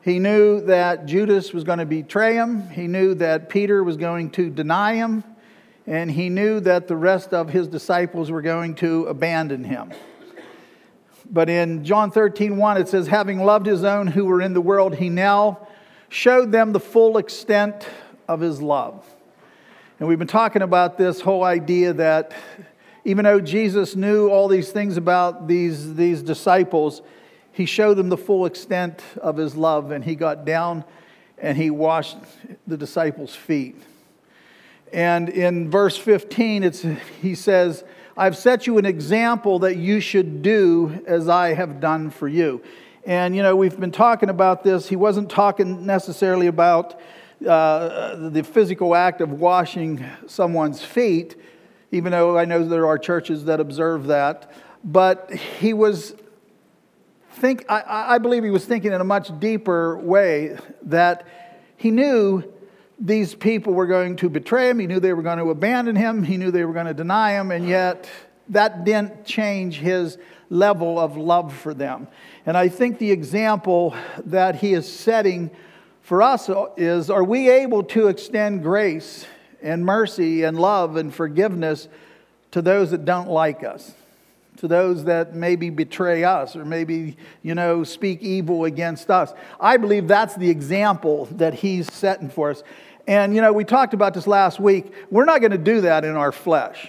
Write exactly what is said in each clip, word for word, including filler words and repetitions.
He knew that Judas was going to betray him. He knew that Peter was going to deny him. And he knew that the rest of his disciples were going to abandon him. But in John thirteen one, it says, having loved his own who were in the world, he now showed them the full extent of his love. And we've been talking about this whole idea that even though Jesus knew all these things about these, these disciples, he showed them the full extent of his love. And he got down and he washed the disciples' feet. And in verse fifteen, it's, he says, I've set you an example that you should do as I have done for you. And, you know, we've been talking about this. He wasn't talking necessarily about uh, the physical act of washing someone's feet, even though I know there are churches that observe that. But he was, think, I, I believe he was thinking in a much deeper way, that he knew these people were going to betray him. He knew they were going to abandon him. He knew they were going to deny him. And yet that didn't change his level of love for them. And I think the example that he is setting for us is, are we able to extend grace and mercy and love and forgiveness to those that don't like us? To those that maybe betray us or maybe, you know, speak evil against us. I believe that's the example that he's setting for us. And, you know, we talked about this last week. We're not going to do that in our flesh.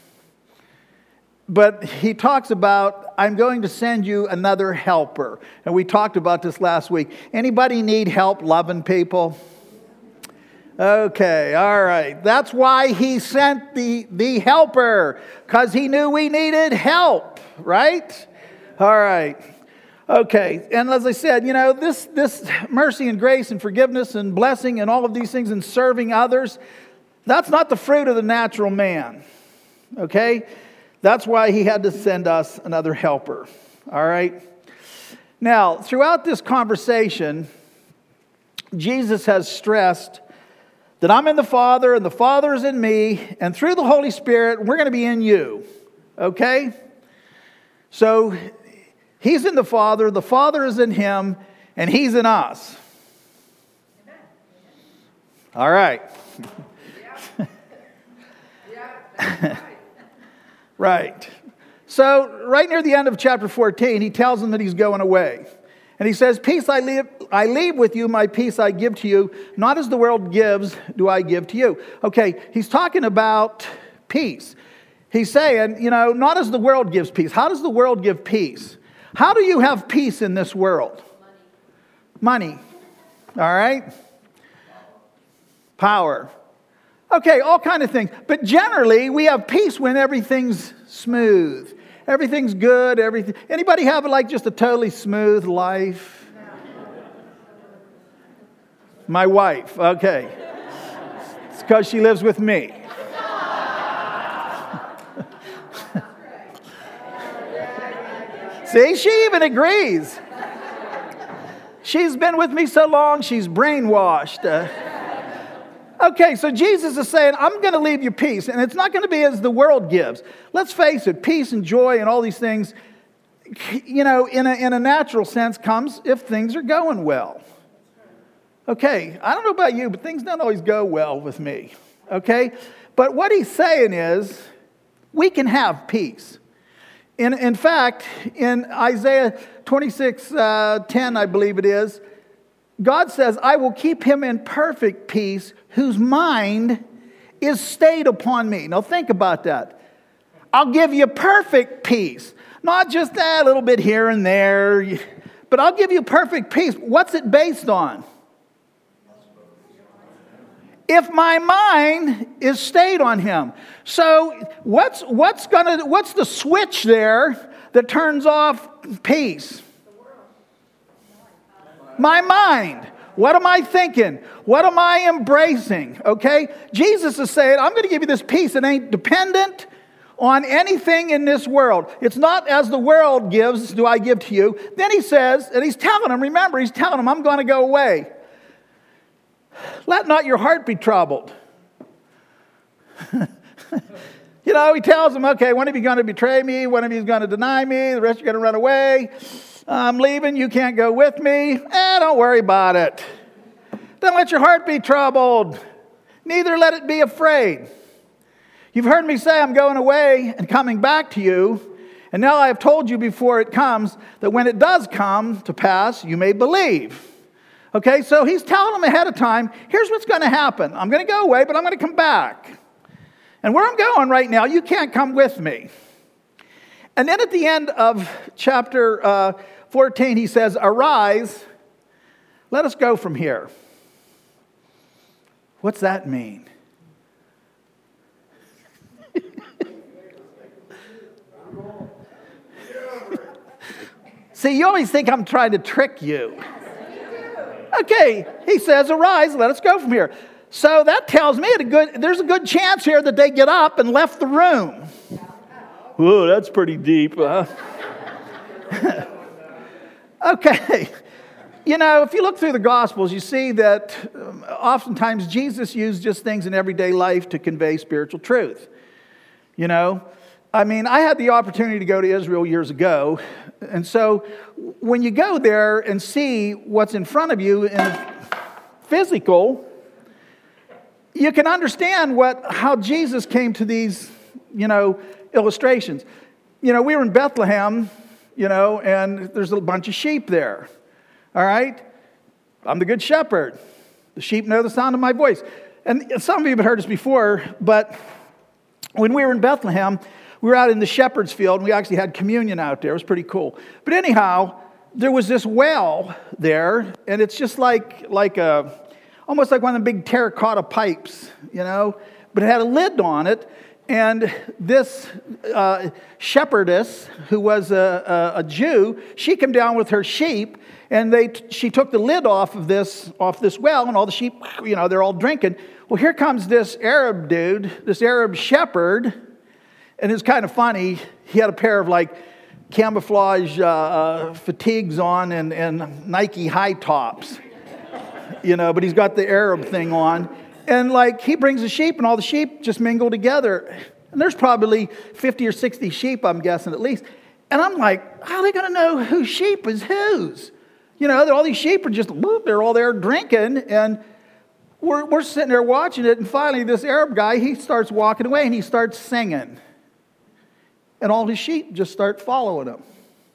But he talks about, I'm going to send you another helper. And we talked about this last week. Anybody need help loving people? Okay, all right. That's why he sent the, the helper, because he knew we needed help, right? All right. Okay, and as I said, you know, this, this mercy and grace and forgiveness and blessing and all of these things and serving others, that's not the fruit of the natural man, okay? That's why he had to send us another helper, all right? Now, throughout this conversation, Jesus has stressed that I'm in the Father and the Father is in me, and through the Holy Spirit, we're going to be in you, okay? So he's in the Father, the Father is in him, and he's in us. All right. Right. So right near the end of chapter fourteen, he tells them that he's going away. And he says, peace I leave, I leave with you, my peace I give to you. Not as the world gives, do I give to you. Okay, he's talking about peace. He's saying, you know, not as the world gives peace. How does the world give peace? How do you have peace in this world? Money. Money. All right? Power. Okay, all kind of things. But generally, we have peace when everything's smooth. Everything's good. Everything. Anybody have like just a totally smooth life? My wife. Okay. It's because she lives with me. See, she even agrees. She's been with me so long, she's brainwashed. Uh, okay, so Jesus is saying, I'm going to leave you peace, and it's not going to be as the world gives. Let's face it, peace and joy and all these things, you know, in a, in a natural sense comes if things are going well. Okay, I don't know about you, but things don't always go well with me. Okay, but what he's saying is, we can have peace. In, in fact, in Isaiah twenty-six ten, I believe it is, God says, I will keep him in perfect peace whose mind is stayed upon me. Now think about that. I'll give you perfect peace. Not just that little bit here and there, but I'll give you perfect peace. What's it based on? If my mind is stayed on him. So what's what's gonna what's the switch there that turns off peace? My mind. What am I thinking? What am I embracing? Okay? Jesus is saying, I'm going to give you this peace that ain't dependent on anything in this world. It's not as the world gives, do I give to you. Then he says, and he's telling them, remember, he's telling them, I'm going to go away. Let not your heart be troubled. You know, he tells them, okay, one of you is going to betray me, one of you is going to deny me, the rest are going to run away. I'm leaving, you can't go with me. Eh, don't worry about it. Don't let your heart be troubled. Neither let it be afraid. You've heard me say I'm going away and coming back to you. And now I have told you before it comes that when it does come to pass, you may believe. Okay, so he's telling them ahead of time, here's what's going to happen. I'm going to go away, but I'm going to come back. And where I'm going right now, you can't come with me. And then at the end of chapter uh, fourteen, he says, arise, let us go from here. What's that mean? See, you always think I'm trying to trick you. Okay, he says, arise, let us go from here. So that tells me a good, there's a good chance here that they get up and left the room. Whoa, that's pretty deep, huh? Okay. You know, if you look through the Gospels, you see that um, oftentimes Jesus used just things in everyday life to convey spiritual truth. You know, I mean, I had the opportunity to go to Israel years ago. And so when you go there and see what's in front of you in the physical, you can understand what how Jesus came to these, you know, illustrations. You know, we were in Bethlehem, you know, and there's a bunch of sheep there. All right? I'm the good shepherd. The sheep know the sound of my voice. And some of you have heard this before, but when we were in Bethlehem, we were out in the shepherd's field, and we actually had communion out there. It was pretty cool. But anyhow, there was this well there, and it's just like, like a, almost like one of the big terracotta pipes, you know, but it had a lid on it. And this uh, shepherdess, who was a, a, a Jew, she came down with her sheep, and they she took the lid off of this off this well, and all the sheep, you know, they're all drinking. Well, here comes this Arab dude, this Arab shepherd, and it's kind of funny. He had a pair of like camouflage uh, uh, fatigues on and, and Nike high tops, you know, but he's got the Arab thing on. And like he brings the sheep, and all the sheep just mingle together. And there's probably fifty or sixty sheep, I'm guessing at least. And I'm like, how are they going to know whose sheep is whose? You know, all these sheep are just, whoop, they're all there drinking. And we're, we're sitting there watching it. And finally, this Arab guy, he starts walking away and he starts singing. And all his sheep just start following him.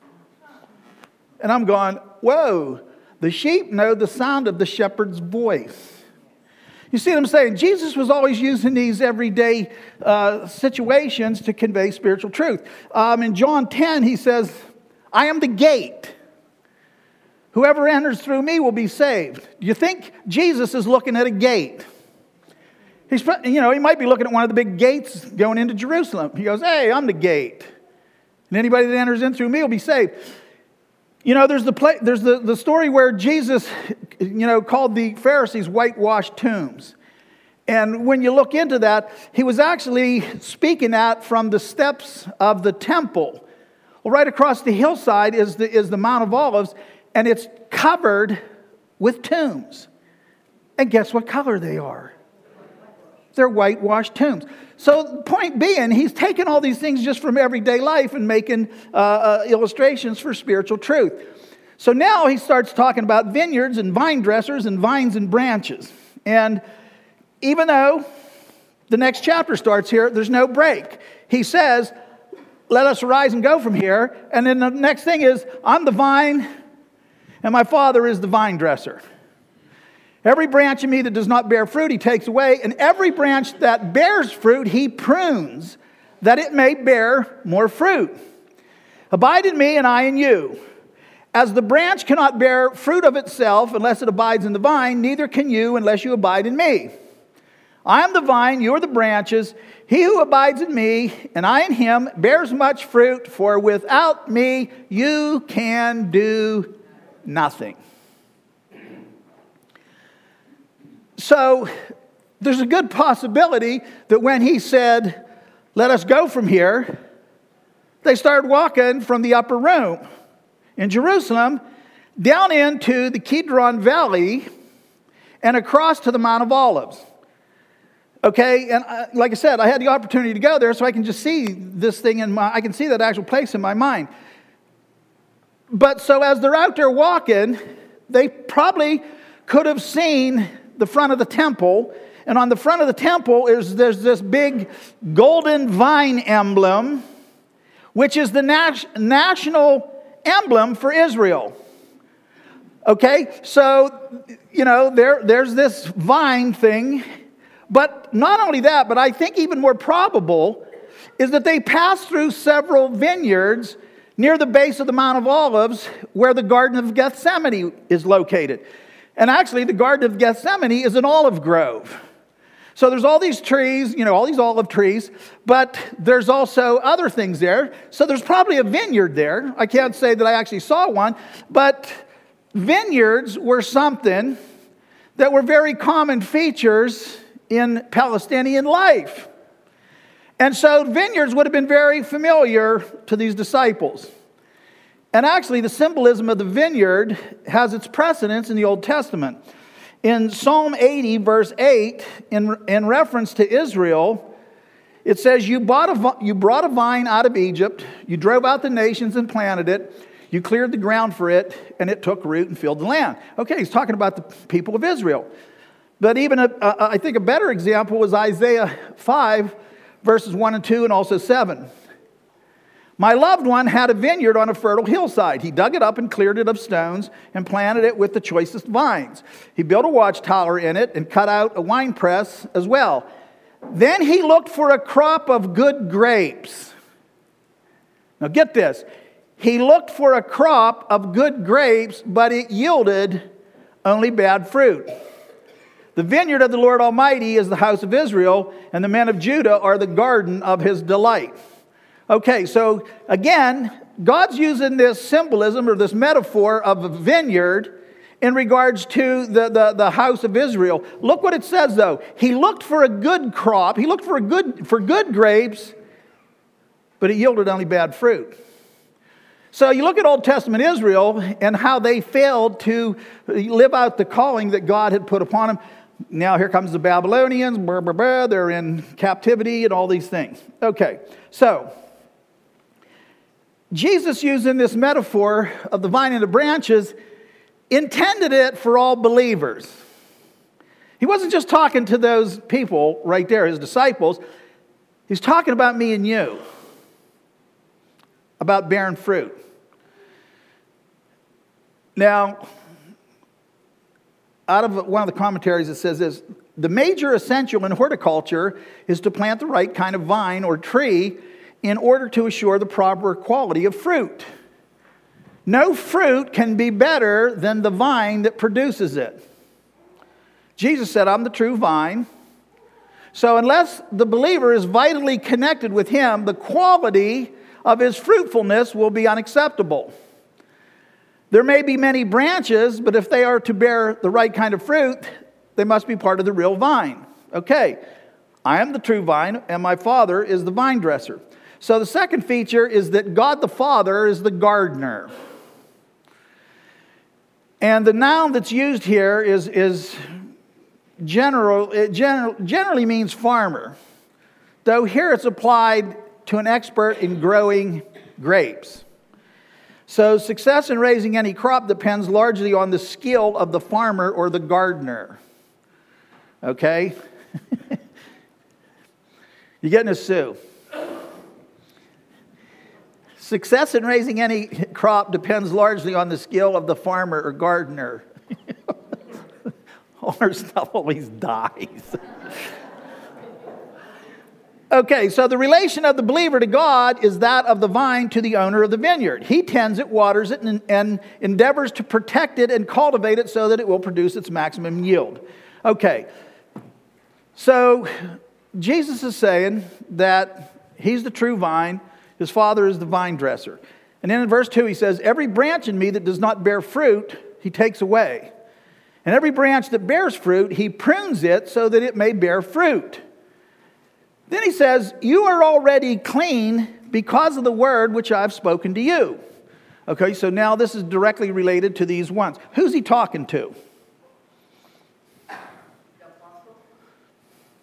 And I'm going, whoa, the sheep know the sound of the shepherd's voice. You see what I'm saying? Jesus was always using these everyday uh, situations to convey spiritual truth. Um, in John ten, he says, I am the gate. Whoever enters through me will be saved. Do you think Jesus is looking at a gate? He's, you know, he might be looking at one of the big gates going into Jerusalem. He goes, hey, I'm the gate. And anybody that enters in through me will be saved. You know, there's the play, there's the, the story where Jesus, you know, called the Pharisees whitewashed tombs. And when you look into that, he was actually speaking that from the steps of the temple. Well, right across the hillside is the, is the Mount of Olives, and it's covered with tombs. And guess what color they are? They're whitewashed tombs. So point being, he's taking all these things just from everyday life and making uh, uh, illustrations for spiritual truth. So now he starts talking about vineyards and vine dressers and vines and branches. And even though the next chapter starts here, there's no break. He says, let us arise and go from here. And then the next thing is, I'm the vine and my Father is the vine dresser. Every branch in me that does not bear fruit, he takes away. And every branch that bears fruit, he prunes, that it may bear more fruit. Abide in me, and I in you. As the branch cannot bear fruit of itself unless it abides in the vine, neither can you unless you abide in me. I am the vine, you are the branches. He who abides in me, and I in him, bears much fruit, for without me you can do nothing. So there's a good possibility that when he said, let us go from here, they started walking from the upper room in Jerusalem down into the Kidron Valley and across to the Mount of Olives. Okay, and I, like I said, I had the opportunity to go there, so I can just see this thing in my, I can see that actual place in my mind. But so as they're out there walking, they probably could have seen the front of the temple. And on the front of the temple is there's this big golden vine emblem, which is the nat- national emblem for Israel. Okay, so, you know, there, there's this vine thing. But not only that, but I think even more probable is that they passed through several vineyards near the base of the Mount of Olives where the Garden of Gethsemane is located. And actually, the Garden of Gethsemane is an olive grove. So there's all these trees, you know, all these olive trees, but there's also other things there. So there's probably a vineyard there. I can't say that I actually saw one, but vineyards were something that were very common features in Palestinian life. And so vineyards would have been very familiar to these disciples. And actually, the symbolism of the vineyard has its precedence in the Old Testament. In Psalm eighty, verse eight, in, in reference to Israel, it says, you, bought a, you brought a vine out of Egypt, you drove out the nations and planted it, you cleared the ground for it, and it took root and filled the land. Okay, he's talking about the people of Israel. But even, a, a, I think a better example was Isaiah five, verses one and two, and also seven. My loved one had a vineyard on a fertile hillside. He dug it up and cleared it of stones and planted it with the choicest vines. He built a watchtower in it and cut out a winepress as well. Then he looked for a crop of good grapes. Now get this. He looked for a crop of good grapes, but it yielded only bad fruit. The vineyard of the Lord Almighty is the house of Israel, and the men of Judah are the garden of his delight. Okay, so again, God's using this symbolism or this metaphor of a vineyard in regards to the, the, the house of Israel. Look what it says, though. He looked for a good crop. He looked for a good for good grapes, but it yielded only bad fruit. So you look at Old Testament Israel and how they failed to live out the calling that God had put upon them. Now here comes the Babylonians. Blah, blah, blah, they're in captivity and all these things. Okay, so Jesus, using this metaphor of the vine and the branches, intended it for all believers. He wasn't just talking to those people right there, his disciples. He's talking about me and you, about bearing fruit. Now, out of one of the commentaries, it says this: the major essential in horticulture is to plant the right kind of vine or tree in order to assure the proper quality of fruit. No fruit can be better than the vine that produces it. Jesus said, I'm the true vine. So unless the believer is vitally connected with him, the quality of his fruitfulness will be unacceptable. There may be many branches, but if they are to bear the right kind of fruit, they must be part of the real vine. Okay, I am the true vine, and my Father is the vine dresser. So the second feature is that God the Father is the gardener. And the noun that's used here is, is general, it general, generally means farmer. Though here it's applied to an expert in growing grapes. So success in raising any crop depends largely on the skill of the farmer or the gardener. Okay? You getting a Sue? Success in raising any crop depends largely on the skill of the farmer or gardener. All our stuff always dies. Okay, so the relation of the believer to God is that of the vine to the owner of the vineyard. He tends it, waters it, and, and endeavors to protect it and cultivate it so that it will produce its maximum yield. Okay, so Jesus is saying that he's the true vine. His Father is the vine dresser. And then in verse two he says, every branch in me that does not bear fruit, he takes away. And every branch that bears fruit, he prunes it so that it may bear fruit. Then he says, you are already clean because of the word which I've spoken to you. Okay, so now this is directly related to these ones. Who's he talking to?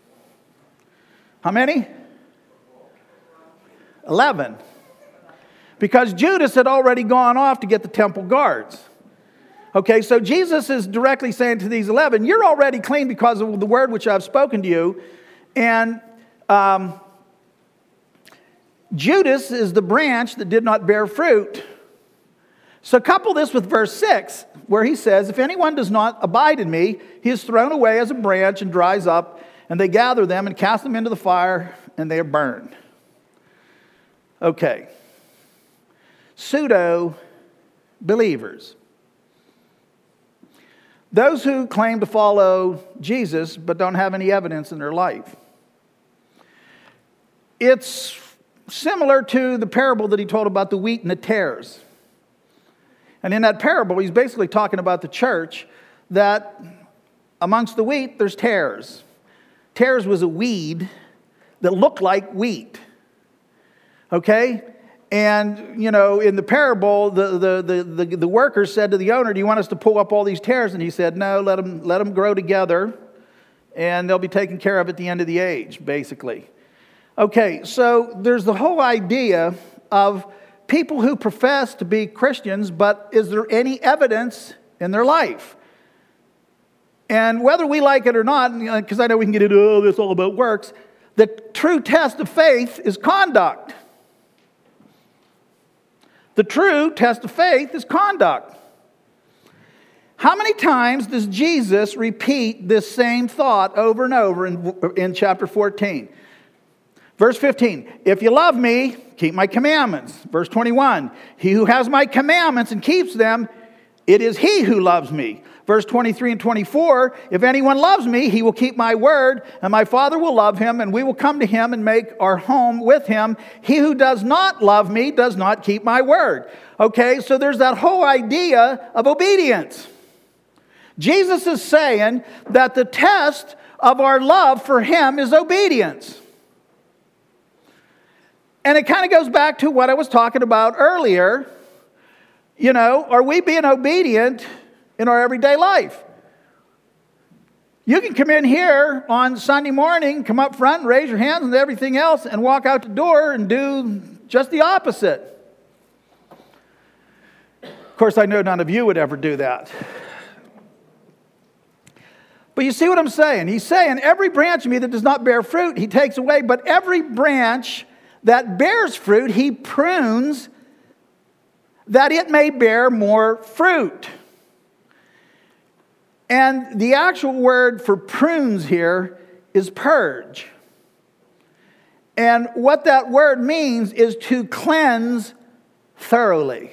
How many? Eleven. because Judas had already gone off to get the temple guards. Okay, so Jesus is directly saying to these eleven, you're already clean because of the word which I've spoken to you. And um, Judas is the branch that did not bear fruit. So couple this with verse six, where he says, if anyone does not abide in me, he is thrown away as a branch and dries up, and they gather them and cast them into the fire, and they are burned. Okay. Pseudo-believers. Those who claim to follow Jesus but don't have any evidence in their life. It's similar to the parable that he told about the wheat and the tares. And in that parable, he's basically talking about the church, that amongst the wheat, there's tares. Tares was a weed that looked like wheat. Okay? And, you know, in the parable, the, the, the, the, the workers said to the owner, do you want us to pull up all these tares? And he said, no, let them, let them grow together, and they'll be taken care of at the end of the age, basically. Okay, so there's the whole idea of people who profess to be Christians, but is there any evidence in their life? And whether we like it or not, because I know we can get into, oh, this is all about works, the true test of faith is conduct. The true test of faith is conduct. How many times does Jesus repeat this same thought over and over in, in chapter fourteen? Verse fifteen, if you love me, keep my commandments. Verse twenty-one, he who has my commandments and keeps them, it is he who loves me. Verse twenty-three and twenty-four, if anyone loves me, he will keep my word, and my Father will love him, and we will come to him and make our home with him. He who does not love me does not keep my word. Okay, so there's that whole idea of obedience. Jesus is saying that the test of our love for him is obedience. And it kind of goes back to what I was talking about earlier. You know, are we being obedient in our everyday life? You can come in here on Sunday morning, come up front and raise your hands and everything else, and walk out the door and do just the opposite. Of course, I know none of you would ever do that. But you see what I'm saying? He's saying, every branch of me that does not bear fruit, he takes away. But every branch that bears fruit, he prunes, that it may bear more fruit. And the actual word for prunes here is purge. And what that word means is to cleanse thoroughly.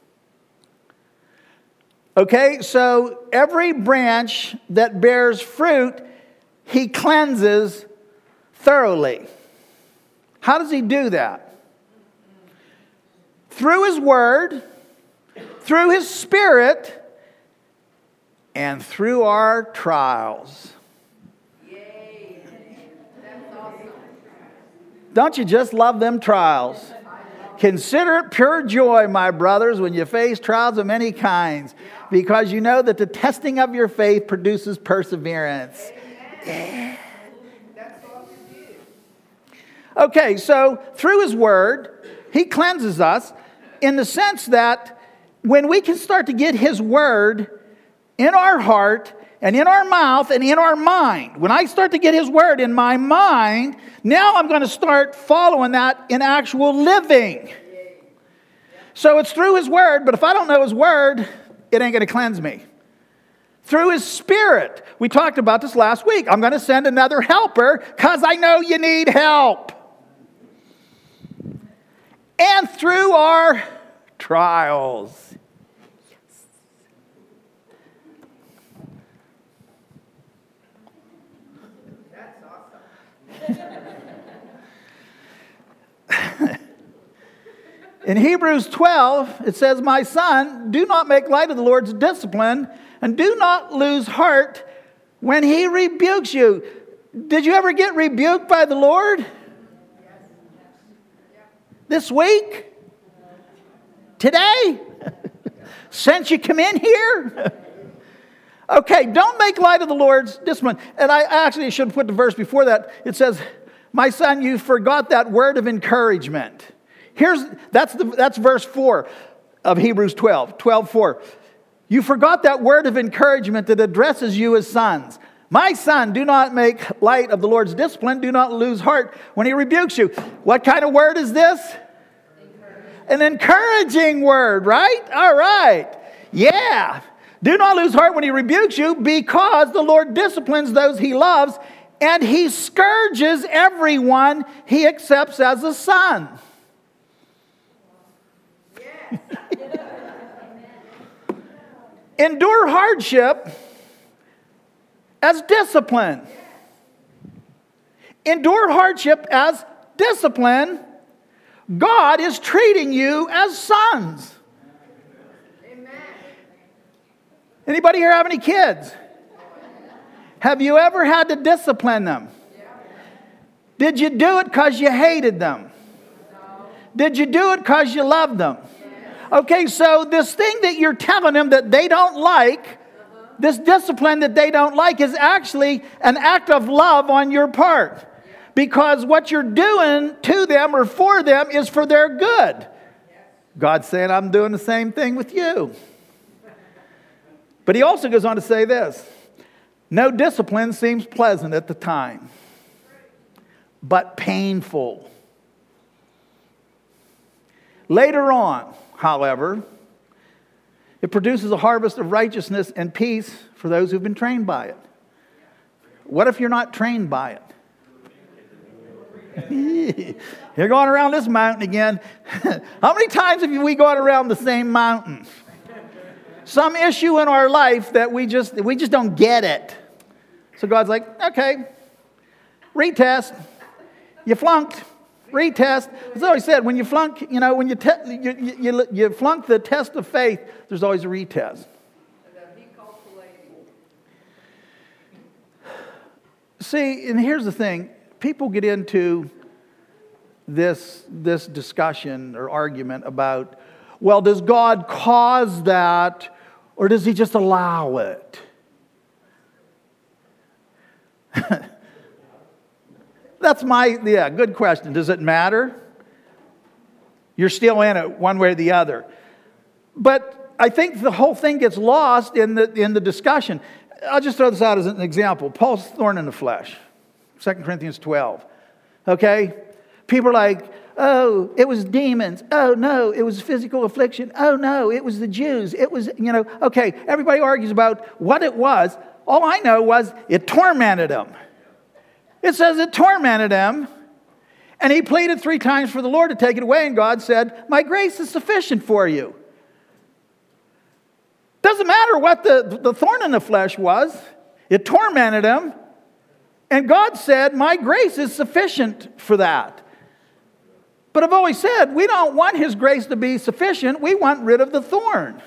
Okay, so every branch that bears fruit, he cleanses thoroughly. How does he do that? Through his word, through his spirit, and through our trials. Yay. That's awesome. Don't you just love them trials? Consider it pure joy, my brothers, when you face trials of many kinds, because you know that the testing of your faith produces perseverance. Yeah. Okay, so through his word, he cleanses us in the sense that when we can start to get his word in our heart and in our mouth and in our mind, when I start to get his word in my mind, now I'm going to start following that in actual living. So it's through his word, but if I don't know his word, it ain't going to cleanse me. Through his spirit. We talked about this last week. I'm going to send another helper because I know you need help. And through our trials. That's awesome. In Hebrews twelve, it says, my son, do not make light of the Lord's discipline, and do not lose heart when he rebukes you. Did you ever get rebuked by the Lord? This week? Today? Since you come in here? Okay, don't make light of the Lord's discipline. And I actually should put the verse before that. It says, my son, you forgot that word of encouragement. Here's, that's, the, that's verse four of Hebrews twelve, twelve four. You forgot that word of encouragement that addresses you as sons. My son, do not make light of the Lord's discipline. Do not lose heart when he rebukes you. What kind of word is this? An encouraging word, right? All right. Yeah. Do not lose heart when he rebukes you, because the Lord disciplines those he loves, and he scourges everyone he accepts as a son. Endure hardship as discipline. Endure hardship as discipline. God is treating you as sons. Amen. Anybody here have any kids? Have you ever had to discipline them? Did you do it because you hated them? Did you do it because you loved them? Okay, so this thing that you're telling them that they don't like, this discipline that they don't like, is actually an act of love on your part. Because what you're doing to them or for them is for their good. God's saying, I'm doing the same thing with you. But he also goes on to say this. No discipline seems pleasant at the time, but painful. Later on, however, it produces a harvest of righteousness and peace for those who've been trained by it. What if you're not trained by it? You're going around this mountain again. How many times have we gone around the same mountain? Some issue in our life that we just we just don't get it. So God's like, okay, retest. You flunked. Retest. As I always said, when you flunk, you know, when you, te- you, you, you, you flunk the test of faith, there's always a retest. See, and here's the thing. People get into this, this discussion or argument about, well, does God cause that, or does he just allow it? That's my, yeah, good question. Does it matter? You're still in it one way or the other. But I think the whole thing gets lost in the, in the discussion. I'll just throw this out as an example. Paul's thorn in the flesh. Second Corinthians twelve. Okay? People are like, oh, it was demons. Oh, no, it was physical affliction. Oh, no, it was the Jews. It was, you know, okay, everybody argues about what it was. All I know was it tormented him. It says it tormented him. And he pleaded three times for the Lord to take it away. And God said, my grace is sufficient for you. Doesn't matter what the, the thorn in the flesh was. It tormented him. And God said, my grace is sufficient for that. But I've always said, we don't want his grace to be sufficient. We want rid of the thorn.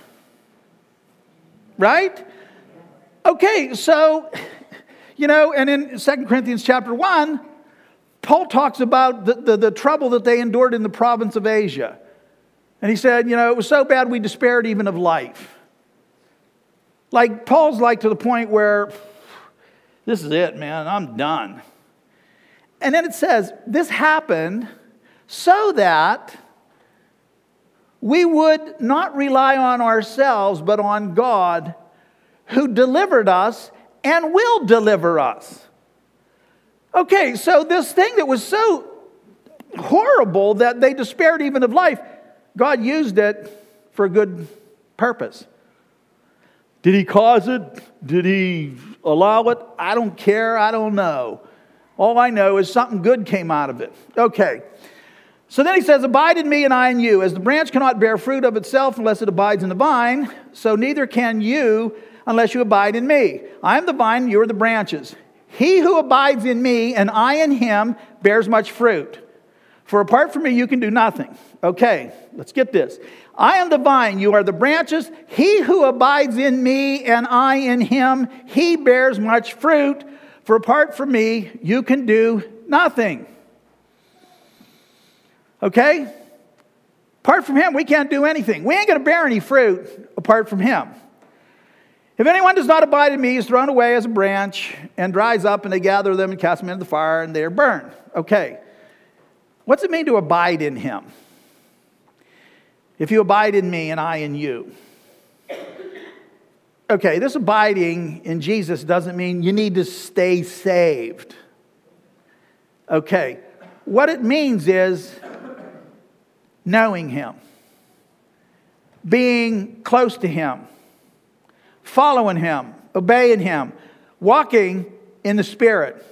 Right? Okay, so, you know, and in Second Corinthians chapter one, Paul talks about the, the, the trouble that they endured in the province of Asia. And he said, you know, it was so bad we despaired even of life. Like, Paul's like to the point where, this is it, man, I'm done. And then it says, this happened so that we would not rely on ourselves, but on God, who delivered us and will deliver us. Okay, so this thing that was so horrible that they despaired even of life, God used it for a good purpose. Did he cause it? Did he allow it? I don't care. I don't know. All I know is something good came out of it. Okay. So then he says, abide in me and I in you. As the branch cannot bear fruit of itself unless it abides in the vine, so neither can you unless you abide in me. I am the vine, you are the branches. He who abides in me and I in him bears much fruit. For apart from me, you can do nothing. Okay, let's get this. I am the vine, you are the branches. He who abides in me and I in him, he bears much fruit. For apart from me, you can do nothing. Okay? Apart from him, we can't do anything. We ain't going to bear any fruit apart from him. If anyone does not abide in me, he is thrown away as a branch and dries up, and they gather them and cast them into the fire, and they are burned. Okay. What's it mean to abide in him? If you abide in me and I in you. Okay, this abiding in Jesus doesn't mean you need to stay saved. Okay, what it means is knowing Him, being close to Him, following Him, obeying Him, walking in the Spirit,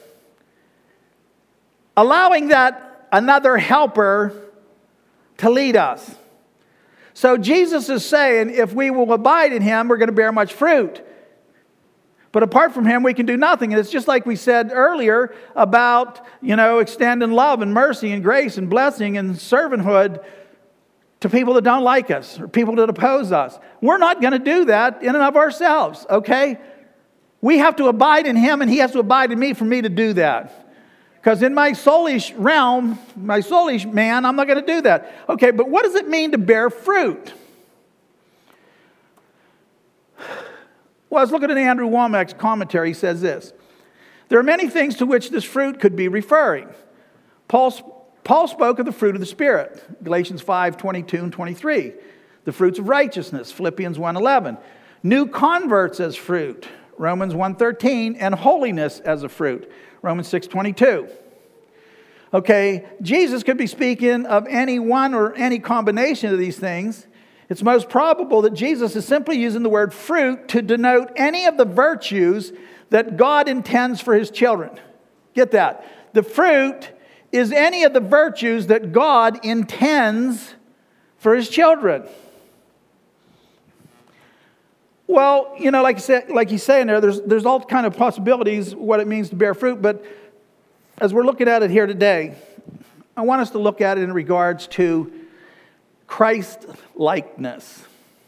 allowing that another helper to lead us. So Jesus is saying if we will abide in Him, we're going to bear much fruit. But apart from Him, we can do nothing. And it's just like we said earlier about, you know, extending love and mercy and grace and blessing and servanthood to people that don't like us or people that oppose us. We're not going to do that in and of ourselves, okay? We have to abide in Him and He has to abide in me for me to do that. Because in my soulish realm, my soulish man, I'm not going to do that. Okay, but what does it mean to bear fruit? Well, I was looking at Andrew Wommack's commentary. He says this. There are many things to which this fruit could be referring. Paul, Paul spoke of the fruit of the Spirit. Galatians five, twenty-two and twenty-three. The fruits of righteousness. Philippians one, eleven. New converts as fruit. Romans one, thirteen. And holiness as a fruit. Romans six, twenty-two. Okay, Jesus could be speaking of any one or any combination of these things. It's most probable that Jesus is simply using the word fruit to denote any of the virtues that God intends for His children. Get that? The fruit is any of the virtues that God intends for His children. Well, you know, like you said, like he's saying there, there's there's all kind of possibilities what it means to bear fruit. But as we're looking at it here today, I want us to look at it in regards to Christ-likeness.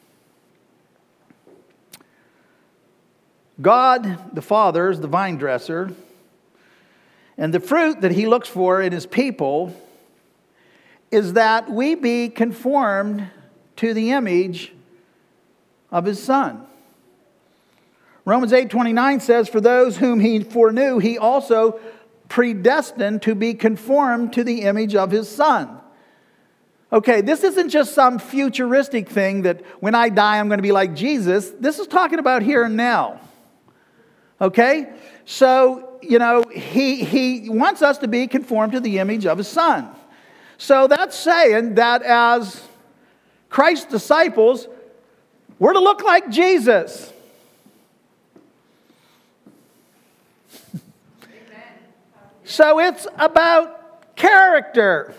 God, the Father, is the vine dresser, and the fruit that He looks for in His people is that we be conformed to the image of His Son. Romans eight twenty-nine says, for those whom He foreknew, He also predestined to be conformed to the image of His Son. Okay, this isn't just some futuristic thing that when I die I'm going to be like Jesus. This is talking about here and now. Okay? So, you know, he, he wants us to be conformed to the image of His Son. So that's saying that as Christ's disciples, we're to look like Jesus. So it's about character.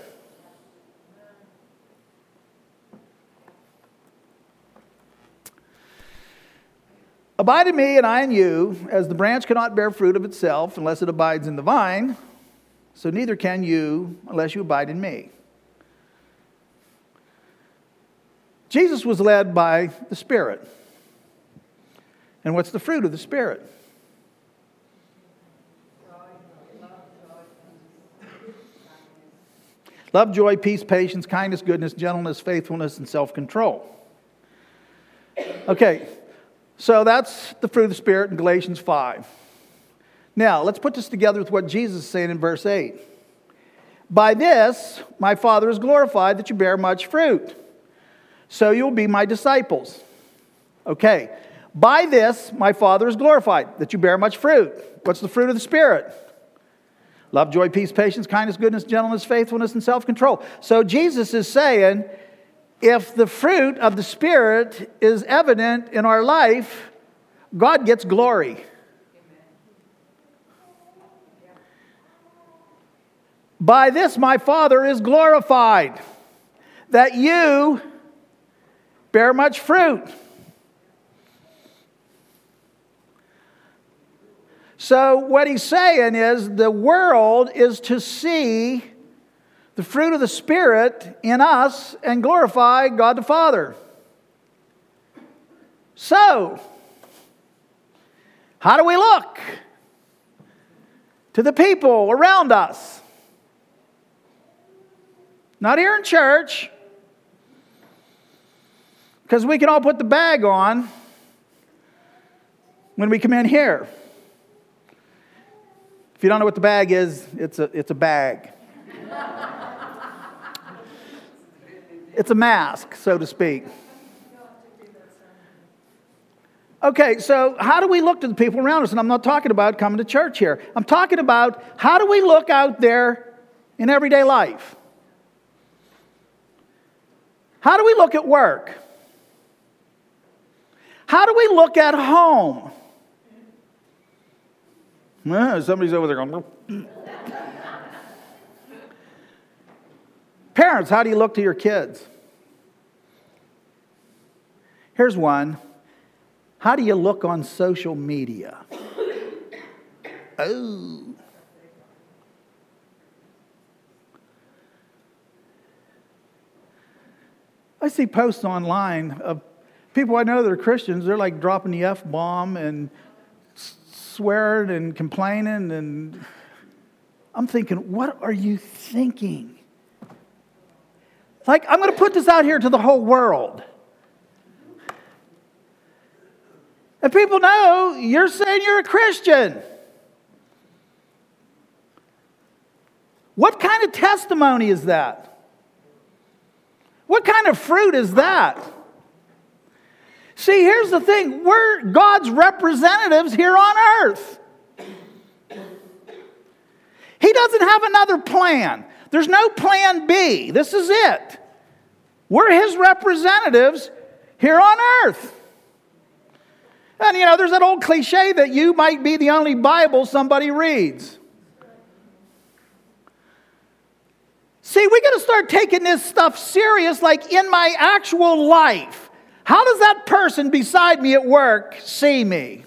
Abide in me and I in you, as the branch cannot bear fruit of itself unless it abides in the vine, so neither can you unless you abide in me. Jesus was led by the Spirit. And what's the fruit of the Spirit? Love, joy, peace, patience, kindness, goodness, gentleness, faithfulness, and self-control. Okay, so that's the fruit of the Spirit in Galatians five. Now, let's put this together with what Jesus is saying in verse eight. By this, my Father is glorified, that you bear much fruit. So you'll be my disciples. Okay, by this, my Father is glorified, that you bear much fruit. What's the fruit of the Spirit? Love, joy, peace, patience, kindness, goodness, gentleness, faithfulness, and self-control. So Jesus is saying, if the fruit of the Spirit is evident in our life, God gets glory. By this my Father is glorified, that you bear much fruit. So what he's saying is the world is to see the fruit of the Spirit in us and glorify God the Father. So, how do we look to the people around us? Not here in church, because we can all put the bag on when we come in here. If you don't know what the bag is, it's a, it's a bag. It's a mask, so to speak. Okay, so how do we look to the people around us? And I'm not talking about coming to church here. I'm talking about how do we look out there in everyday life? How do we look at work? How do we look at home? Well, somebody's over there going... Parents, how do you look to your kids? Here's one. How do you look on social media? Oh. I see posts online of people I know that are Christians. They're like dropping the F-bomb and swearing and complaining. And I'm thinking, what are you thinking? Like, I'm going to put this out here to the whole world. And people know you're saying you're a Christian. What kind of testimony is that? What kind of fruit is that? See, here's the thing. We're God's representatives here on earth. He doesn't have another plan. There's no plan B. This is it. We're His representatives here on earth. And, you know, there's that old cliche that you might be the only Bible somebody reads. See, we got to start taking this stuff serious, like in my actual life. How does that person beside me at work see me?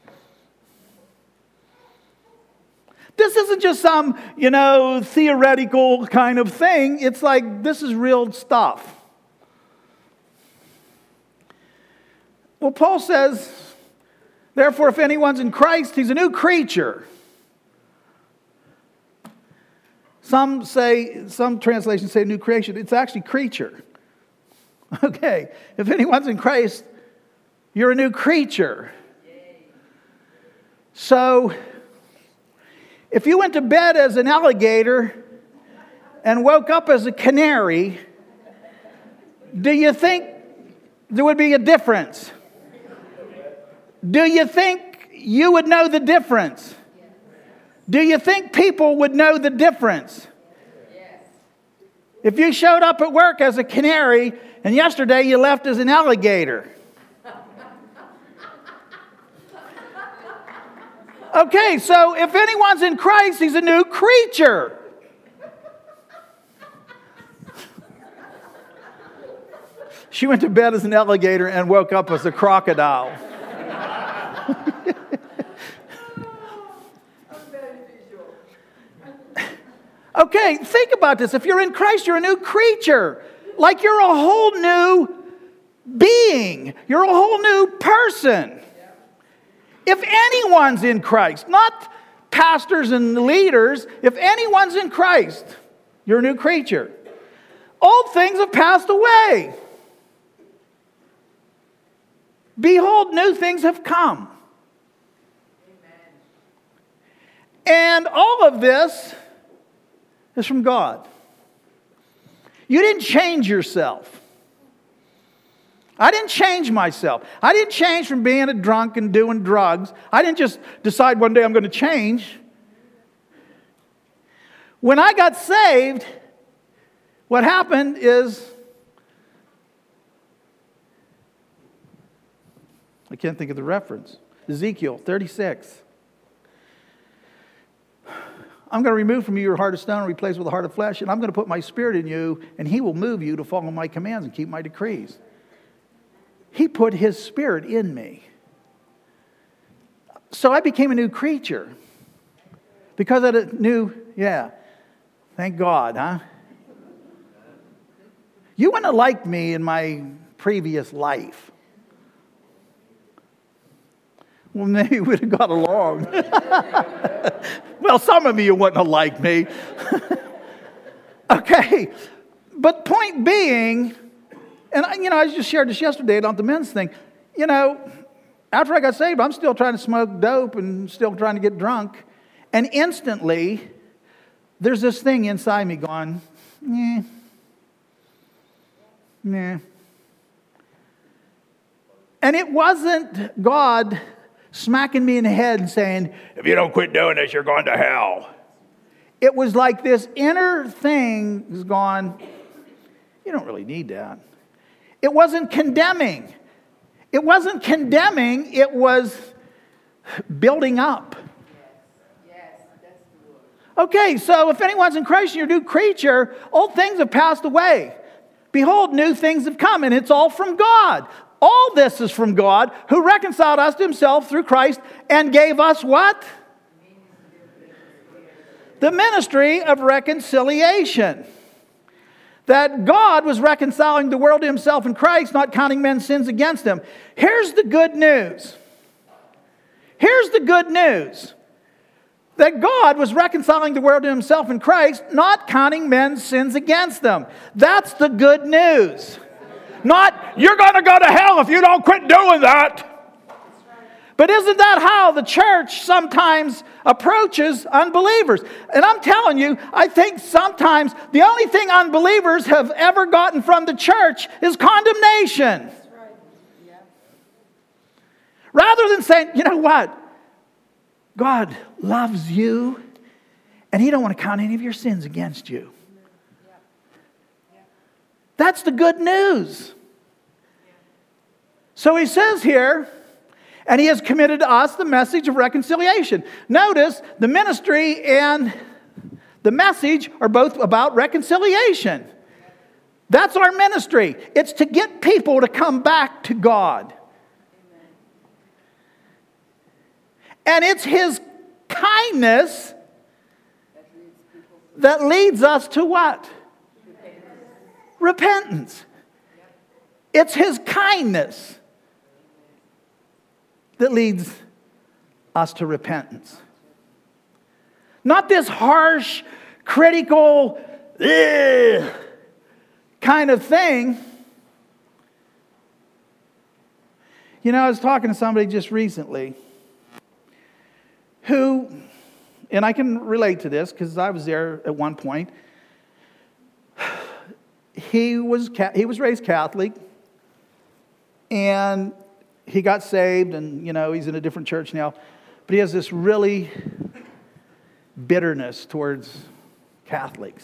This isn't just some, you know, theoretical kind of thing. It's like, this is real stuff. Well, Paul says, therefore, if anyone's in Christ, he's a new creature. Some say, some translations say new creation. It's actually creature. Okay, if anyone's in Christ, you're a new creature. So, if you went to bed as an alligator and woke up as a canary, do you think there would be a difference? Do you think you would know the difference? Do you think people would know the difference? If you showed up at work as a canary and yesterday you left as an alligator. Okay, so if anyone's in Christ, he's a new creature. She went to bed as an alligator and woke up as a crocodile. Okay, think about this. If you're in Christ, you're a new creature. Like you're a whole new being. You're a whole new person. If anyone's in Christ, not pastors and leaders, if anyone's in Christ, you're a new creature. Old things have passed away. Behold, new things have come. And all of this is from God. You didn't change yourself. I didn't change myself. I didn't change from being a drunk and doing drugs. I didn't just decide one day I'm going to change. When I got saved, what happened is, I can't think of the reference. Ezekiel thirty-six. I'm going to remove from you your heart of stone and replace with a heart of flesh, and I'm going to put my spirit in you, and He will move you to follow my commands and keep my decrees. He put His spirit in me. So I became a new creature. Because of the new, yeah. Thank God, huh? You wouldn't have liked me in my previous life. Well, maybe we'd have got along. Well, some of you wouldn't have liked me. Okay. But point being, and you know, I just shared this yesterday about the men's thing. You know, after I got saved, I'm still trying to smoke dope and still trying to get drunk. And instantly, there's this thing inside me going, eh. Nah. And it wasn't God smacking me in the head and saying, if you don't quit doing this, you're going to hell. It was like this inner thing is gone, you don't really need that. It wasn't condemning. It wasn't condemning, it was building up. Okay, so if anyone's in Christ, you're a new creature, old things have passed away. Behold, new things have come, and it's all from God. All this is from God, who reconciled us to himself through Christ and gave us what? The ministry of reconciliation. That God was reconciling the world to himself in Christ, not counting men's sins against them. Here's the good news. Here's the good news. That God was reconciling the world to himself in Christ, not counting men's sins against them. That's the good news. Not, you're going to go to hell if you don't quit doing that. But isn't that how the church sometimes approaches unbelievers? And I'm telling you, I think sometimes the only thing unbelievers have ever gotten from the church is condemnation. That's right. Yeah. Rather than saying, you know what? God loves you, and he don't want to count any of your sins against you. That's the good news. So he says here, and he has committed to us the message of reconciliation. Notice the ministry and the message are both about reconciliation. That's our ministry. It's to get people to come back to God. And it's his kindness that leads us to what? Repentance. It's his kindness that leads us to repentance. Not this harsh, critical, ugh, kind of thing. You know, I was talking to somebody just recently who, and I can relate to this because I was there at one point. He was he was raised Catholic, and he got saved, and you know he's in a different church now. But he has this really bitterness towards Catholics.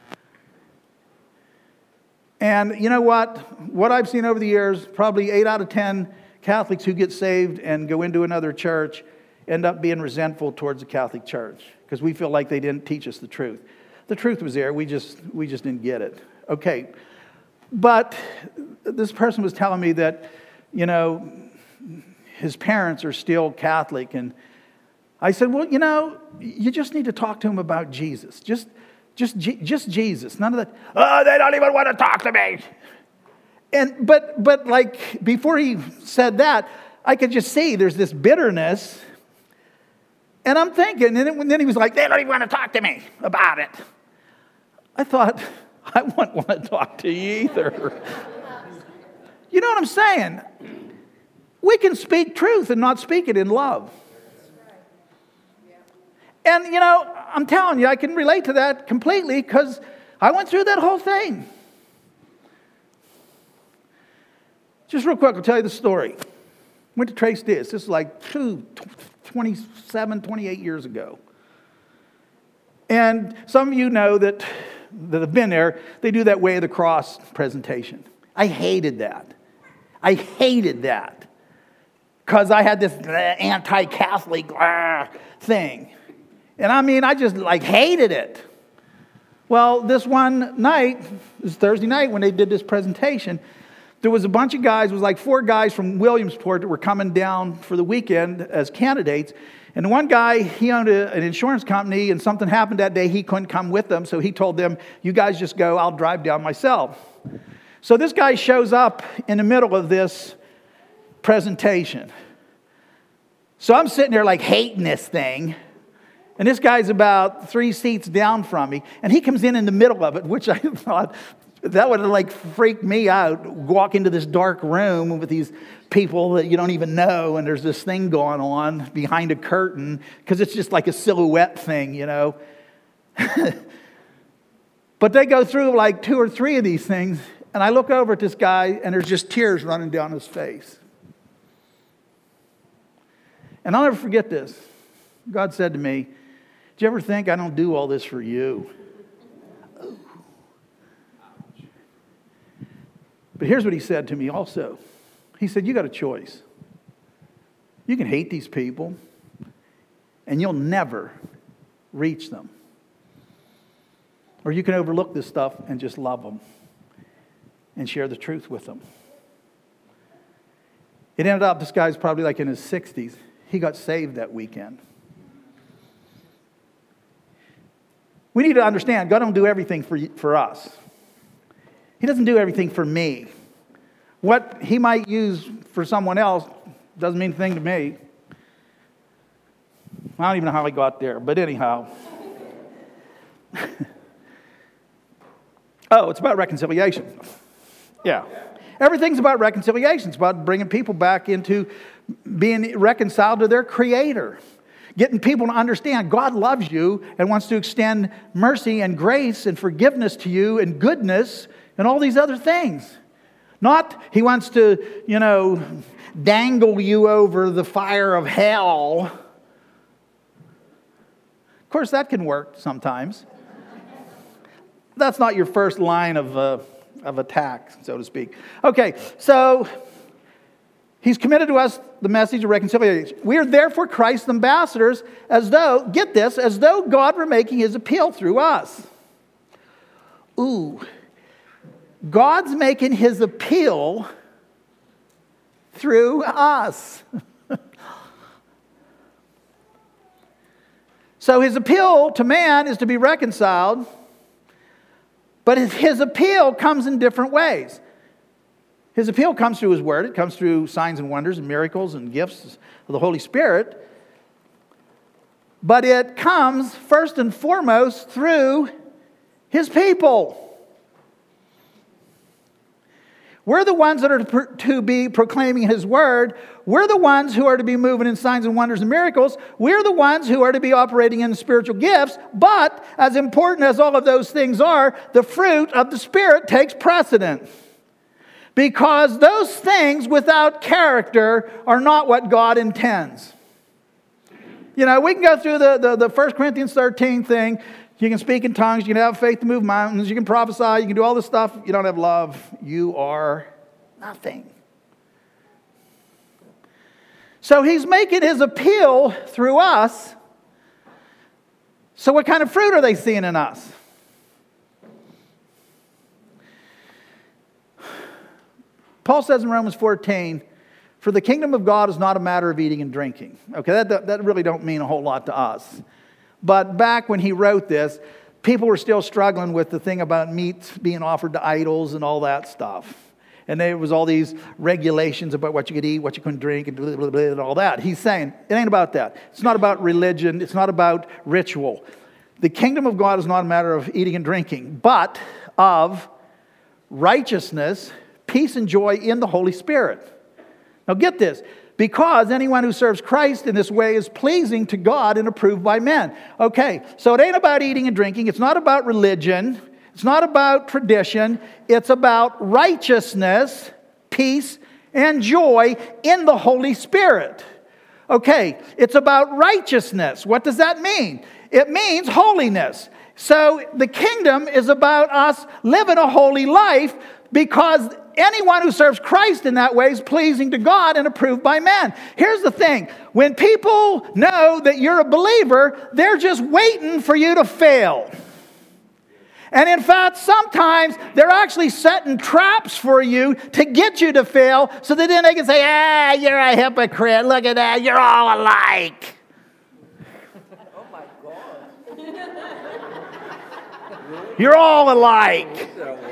And you know what? What I've seen over the years, probably eight out of ten Catholics who get saved and go into another church end up being resentful towards the Catholic Church because we feel like they didn't teach us the truth. The truth was there. We just we just didn't get it. Okay, but this person was telling me that, you know, his parents are still Catholic, and I said, well, you know, you just need to talk to him about Jesus. Just, just, just Jesus. None of that. Oh, they don't even want to talk to me. And but but like before he said that, I could just see there's this bitterness, and I'm thinking, and then he was like, they don't even want to talk to me about it. I thought, I wouldn't want to talk to you either. You know what I'm saying? We can speak truth and not speak it in love. And, you know, I'm telling you, I can relate to that completely because I went through that whole thing. Just real quick, I'll tell you the story. Went to Trace Dis. This is like two, twenty-seven, twenty-eight years ago. And some of you know that that have been there, they do that Way of the Cross presentation. I hated that. I hated that. Because I had this anti-Catholic uh, thing. And I mean, I just like hated it. Well, this one night, this Thursday night when they did this presentation, there was a bunch of guys, it was like four guys from Williamsport that were coming down for the weekend as candidates. And the one guy, he owned a, an insurance company, and something happened that day. He couldn't come with them, so he told them, you guys just go, I'll drive down myself. So this guy shows up in the middle of this presentation. So I'm sitting there like hating this thing. And this guy's about three seats down from me. And he comes in in the middle of it, which I thought, that would have like freaked me out. Walk into this dark room with these people that you don't even know, and there's this thing going on behind a curtain because it's just like a silhouette thing, you know. But they go through like two or three of these things, And I look over at this guy, and there's just tears running down his face. And I'll never forget this. God said to me, "Do you ever think I don't do all this for you?" Oh. But here's what he said to me also. He said, "You got a choice. You can hate these people, and you'll never reach them. Or you can overlook this stuff and just love them and share the truth with them." It ended up, this guy's probably like in his sixties. He got saved that weekend. We need to understand, God don't do everything for, for us. He doesn't do everything for me. What he might use for someone else doesn't mean a thing to me. I don't even know how I got there, but anyhow. Oh, it's about reconciliation. Yeah. Everything's about reconciliation. It's about bringing people back into being reconciled to their Creator. Getting people to understand God loves you and wants to extend mercy and grace and forgiveness to you and goodness and all these other things. Not He wants to, you know, dangle you over the fire of hell. Of course, that can work sometimes. That's not your first line of, uh, of attack, so to speak. Okay, so He's committed to us the message of reconciliation. We are therefore Christ's ambassadors, as though, get this, as though God were making His appeal through us. Ooh, God's making His appeal through us. So His appeal to man is to be reconciled, but His appeal comes in different ways. His appeal comes through His Word. It comes through signs and wonders and miracles and gifts of the Holy Spirit. But it comes first and foremost through His people. We're the ones that are to be proclaiming His Word. We're the ones who are to be moving in signs and wonders and miracles. We're the ones who are to be operating in spiritual gifts. But as important as all of those things are, the fruit of the Spirit takes precedence. Because those things without character are not what God intends. You know, we can go through the, the, the First Corinthians thirteen thing. You can speak in tongues. You can have faith to move mountains. You can prophesy. You can do all this stuff. You don't have love. You are nothing. So He's making His appeal through us. So what kind of fruit are they seeing in us? Paul says in Romans fourteen, "For the kingdom of God is not a matter of eating and drinking." Okay, that, that, that really don't mean a whole lot to us. But back when he wrote this, people were still struggling with the thing about meat being offered to idols and all that stuff. And there was all these regulations about what you could eat, what you couldn't drink, and, blah, blah, blah, and all that. He's saying, it ain't about that. It's not about religion. It's not about ritual. The kingdom of God is not a matter of eating and drinking, but of righteousness, peace, and joy in the Holy Spirit. Now get this. Because anyone who serves Christ in this way is pleasing to God and approved by men. Okay, so it ain't about eating and drinking. It's not about religion. It's not about tradition. It's about righteousness, peace, and joy in the Holy Spirit. Okay, it's about righteousness. What does that mean? It means holiness. So the kingdom is about us living a holy life, because anyone who serves Christ in that way is pleasing to God and approved by men. Here's the thing. When people know that you're a believer, they're just waiting for you to fail. And in fact, sometimes they're actually setting traps for you to get you to fail, so that then they can say, ah, you're a hypocrite. Look at that. You're all alike. Oh, my God. You're all alike.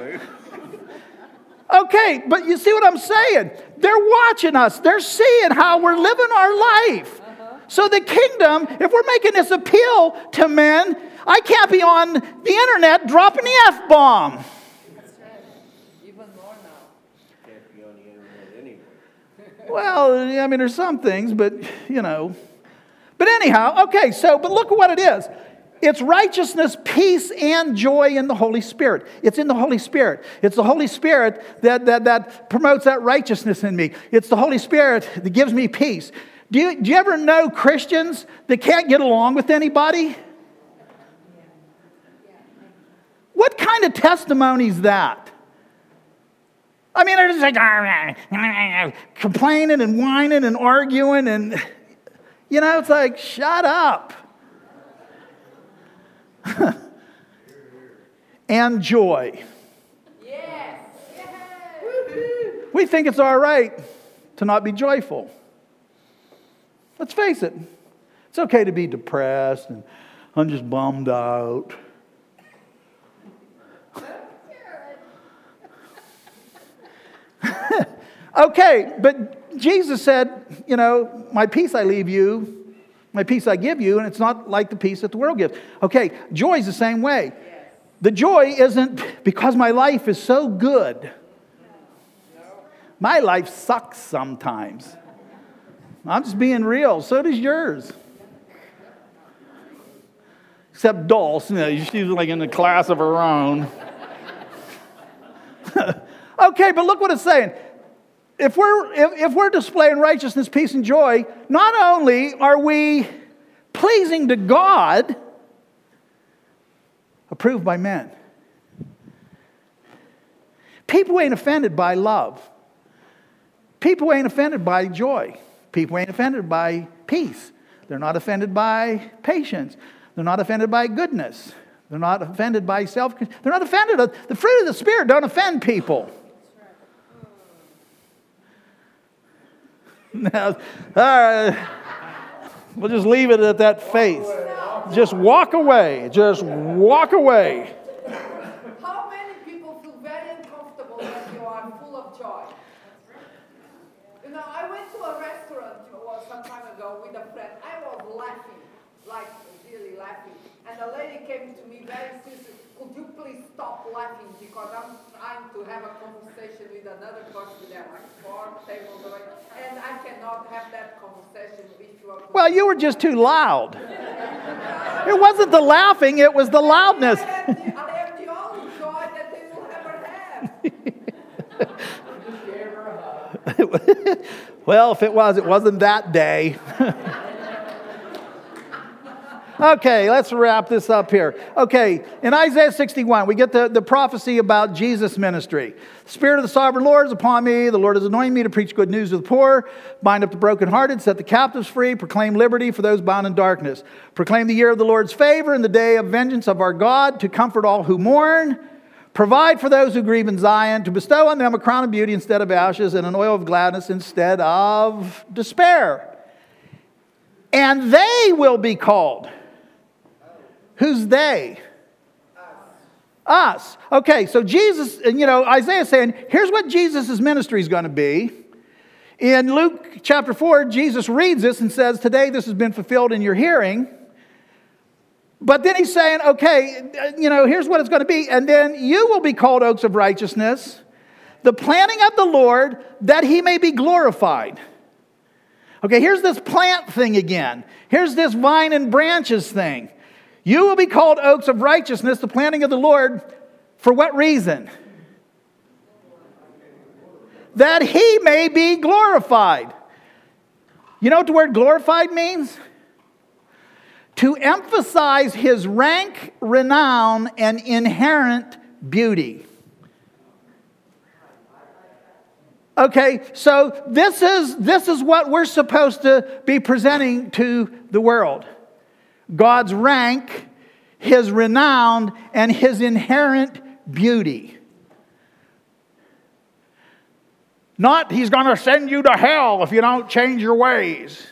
Okay, but you see what I'm saying? They're watching us. They're seeing how we're living our life. Uh-huh. So the kingdom, if we're making this appeal to men, I can't be on the internet dropping the F-bomb. That's right. Even more now. Can't be on the internet anyway. Well, I mean, there's some things, but, you know. But anyhow, okay, so, but look at what it is. it's righteousness, peace, and joy in the Holy Spirit. It's in the Holy Spirit. It's the Holy Spirit that, that, that promotes that righteousness in me. It's the Holy Spirit that gives me peace. Do you, do you ever know Christians that can't get along with anybody? What kind of testimony is that? I mean, they're just like complaining and whining and arguing, and you know, it's like, shut up. And joy. Yes. We think it's all right to not be joyful. Let's face it. It's okay to be depressed and I'm just bummed out. Okay, but Jesus said, you know, my peace I leave you, my peace I give you, and it's not like the peace that the world gives. Okay, joy is the same way. The joy isn't because my life is so good. My life sucks sometimes. I'm just being real. So does yours. Except Dulce, you know, she's like in a class of her own. Okay, but look what it's saying. If we're, if, if we're displaying righteousness, peace, and joy, not only are we pleasing to God, approved by men. People ain't offended by love. People ain't offended by joy. People ain't offended by peace. They're not offended by patience. They're not offended by goodness. They're not offended by self. They're not offended. The fruit of the Spirit don't offend people. Now, uh, we'll just leave it at that faith. Just walk away. Just walk away. How many people feel very uncomfortable when you are full of joy? You know, I went to a restaurant some time ago with a friend. I was laughing, like really laughing. And the lady came to me very seriously. Could you please stop laughing? Because I'm trying to have a conversation with another person there, like four tables away. And I cannot have that conversation if you are... Well, you were just too loud. It wasn't the laughing, it was the loudness. I have the, I have the only joy that they will ever have. Well, if it was, it wasn't that day. Okay, let's wrap this up here. Okay, in Isaiah sixty-one, we get the, the prophecy about Jesus' ministry. The Spirit of the Sovereign Lord is upon me. The Lord has anointed me to preach good news to the poor, bind up the brokenhearted, set the captives free, proclaim liberty for those bound in darkness. Proclaim the year of the Lord's favor and the day of vengeance of our God, to comfort all who mourn, provide for those who grieve in Zion, to bestow on them a crown of beauty instead of ashes and an oil of gladness instead of despair. And they will be called. Who's they? Us. Us. Okay, so Jesus, and you know, Isaiah's saying, here's what Jesus' ministry is going to be. In Luke chapter four, Jesus reads this and says, today this has been fulfilled in your hearing. But then he's saying, okay, you know, here's what it's going to be. And then you will be called oaks of righteousness, the planting of the Lord, that he may be glorified. Okay, here's this plant thing again. Here's this vine and branches thing. You will be called oaks of righteousness, the planting of the Lord. For what reason? That he may be glorified. You know what the word glorified means? To emphasize his rank, renown, and inherent beauty. Okay, so this is, this is what we're supposed to be presenting to the world. God's rank, his renown, and his inherent beauty. Not he's going to send you to hell if you don't change your ways.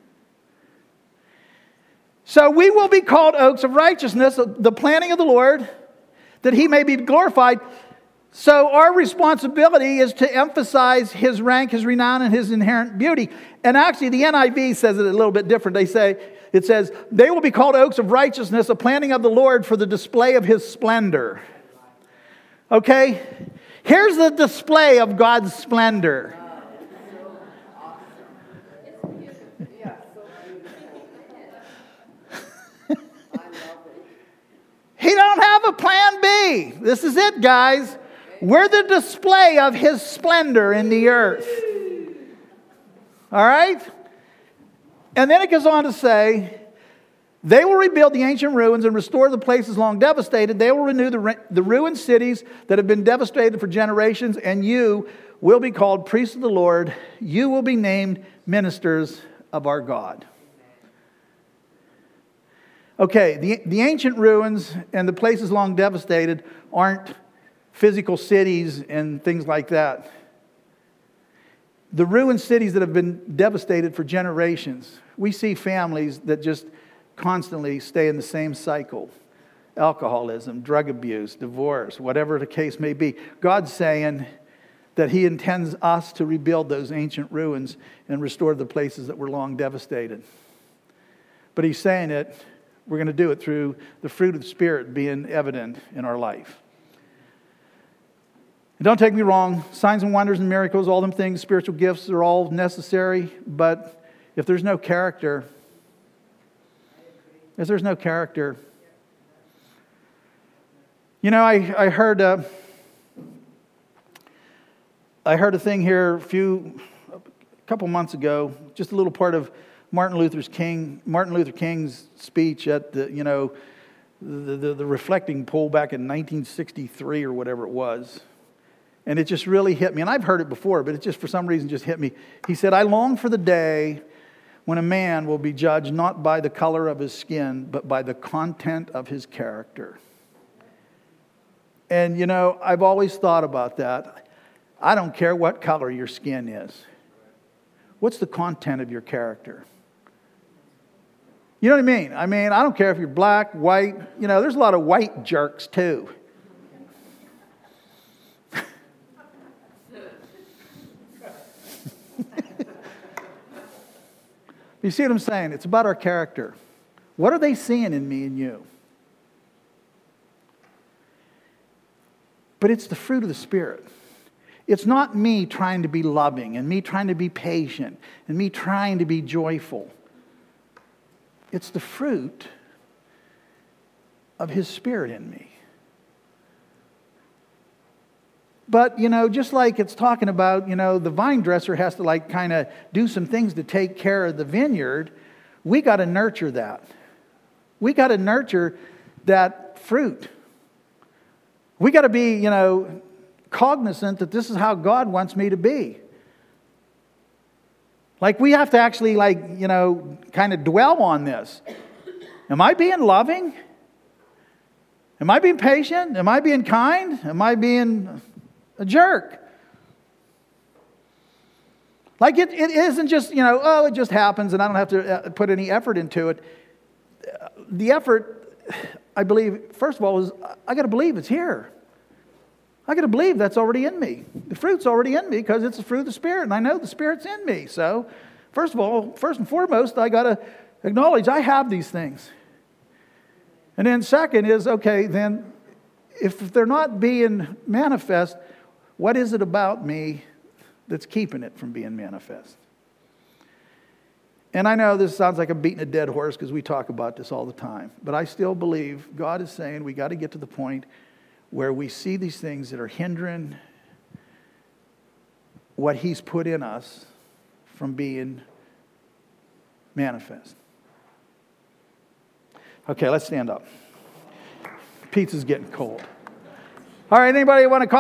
So we will be called oaks of righteousness, the planting of the Lord, that he may be glorified. So our responsibility is to emphasize his rank, his renown, and his inherent beauty. And actually the N I V says it a little bit different. They say, it says, they will be called oaks of righteousness, a planting of the Lord for the display of his splendor. Okay? Here's the display of God's splendor. we. This is it, guys. We're the display of His splendor in the earth. All right? And then it goes on to say, they will rebuild the ancient ruins and restore the places long devastated. They will renew the, the ruined cities that have been devastated for generations, and you will be called priests of the Lord. You will be named ministers of our God. Okay, the, the ancient ruins and the places long devastated aren't physical cities and things like that. The ruined cities that have been devastated for generations. We see families that just constantly stay in the same cycle. Alcoholism, drug abuse, divorce, whatever the case may be. God's saying that He intends us to rebuild those ancient ruins and restore the places that were long devastated. But He's saying it, we're going to do it through the fruit of the Spirit being evident in our life. And don't take me wrong, signs and wonders and miracles, all them things, spiritual gifts are all necessary, but if there's no character, if there's no character, you know, I, I heard a, I heard a thing here a few, a couple months ago, just a little part of Martin Luther's King, Martin Luther King's speech at the, you know, the, the, the reflecting poll back in nineteen sixty-three or whatever it was. And it just really hit me. And I've heard it before, but it just for some reason just hit me. He said, I long for the day when a man will be judged not by the color of his skin, but by the content of his character. And, you know, I've always thought about that. I don't care what color your skin is. What's the content of your character? You know what I mean? I mean, I don't care if you're black, white. You know, there's a lot of white jerks too. You see what I'm saying? It's about our character. What are they seeing in me and you? But it's the fruit of the Spirit. It's not me trying to be loving and me trying to be patient and me trying to be joyful. It's the fruit of His Spirit in me. But, you know, just like it's talking about, you know, the vine dresser has to like kind of do some things to take care of the vineyard. We got to nurture that. We got to nurture that fruit. We got to be, you know, cognizant that this is how God wants me to be. Like we have to actually like, you know, kind of dwell on this. Am I being loving? Am I being patient? Am I being kind? Am I being a jerk? Like it, it isn't just, you know, oh, it just happens and I don't have to put any effort into it. The effort, I believe, first of all, is I got to believe it's here. I got to believe that's already in me. The fruit's already in me because it's the fruit of the Spirit, and I know the Spirit's in me. So, first of all, first and foremost, I got to acknowledge I have these things. And then second is, okay, then if they're not being manifest, what is it about me that's keeping it from being manifest? And I know this sounds like I'm beating a dead horse because we talk about this all the time. But I still believe God is saying we got to get to the point where we see these things that are hindering what He's put in us from being manifest. Okay, let's stand up. Pizza's getting cold. All right, anybody want to call?